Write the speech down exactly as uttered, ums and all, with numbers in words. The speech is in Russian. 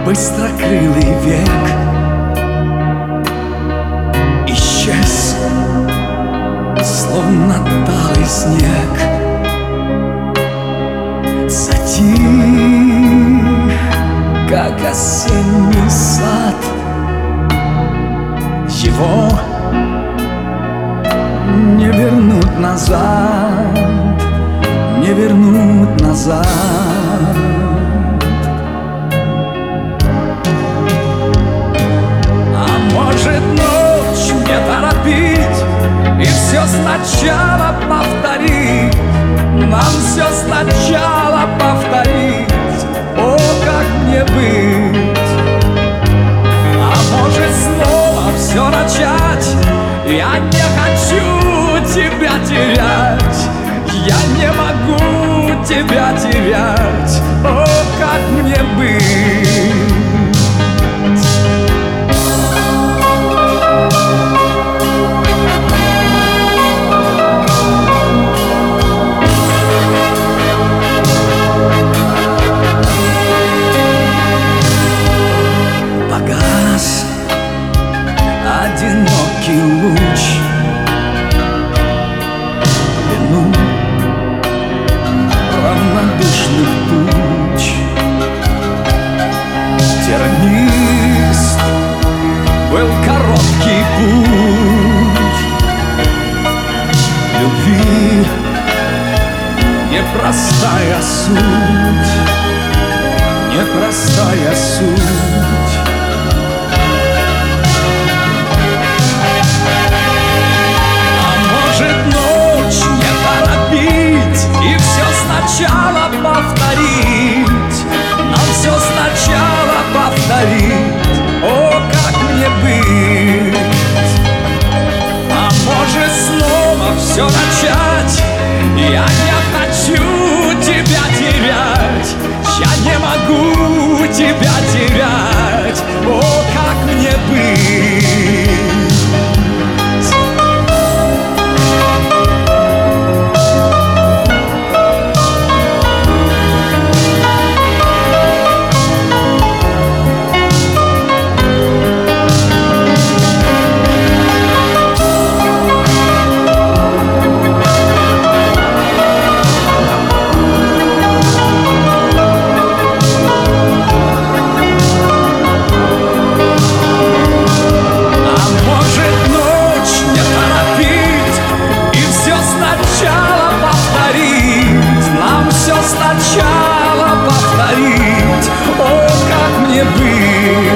быстрокрылый век исчез, словно талый снег. Затих, как осенний сад. Его не вернуть назад, не вернуть назад. А может, ночь не торопить и все сначала повторить, нам все сначала повторить. О, как мне быть? А может, снова все начать? Я не хочу тебя терять, я не могу тебя терять. О, как мне быть? Погас одинокий луч, вину равнодушных туч. Тернист был короткий путь любви, непростая суть, непростая суть. И все сначала повторить, нам все сначала повторить. О, как мне быть? А может, снова все начать? Я не хочу тебя терять, я не могу тебя терять. О, как мне быть? Сначала повторить, о, как мне быть?